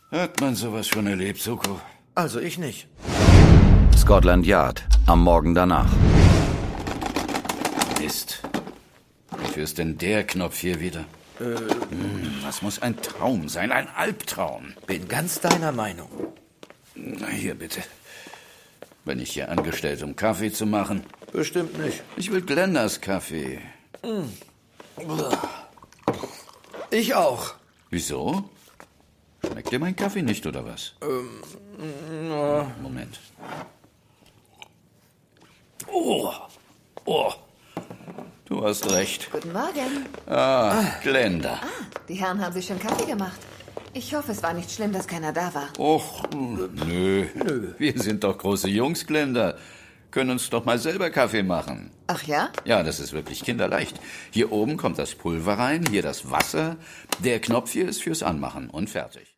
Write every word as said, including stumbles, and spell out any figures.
Hat man sowas schon erlebt, Soko? Also ich nicht. Scotland Yard, am Morgen danach. Mist. Wofür ist denn der Knopf hier wieder? Äh, hm, das muss ein Traum sein, ein Albtraum. Bin ganz deiner Meinung. Na, hier bitte. Bin ich hier angestellt, um Kaffee zu machen? Bestimmt nicht. Ich will Glenders Kaffee. Ich auch. Wieso? Schmeckt dir mein Kaffee nicht, oder was? Ähm, na. Moment. Oh, oh. Du hast recht. Guten Morgen. Ah, Glenda. Ah, die Herren haben sich schon Kaffee gemacht. Ich hoffe, es war nicht schlimm, dass keiner da war. Och, nö. Nö. Wir sind doch große Jungs, Glenda. Können uns doch mal selber Kaffee machen. Ach ja? Ja, das ist wirklich kinderleicht. Hier oben kommt das Pulver rein, hier das Wasser. Der Knopf hier ist fürs Anmachen und fertig.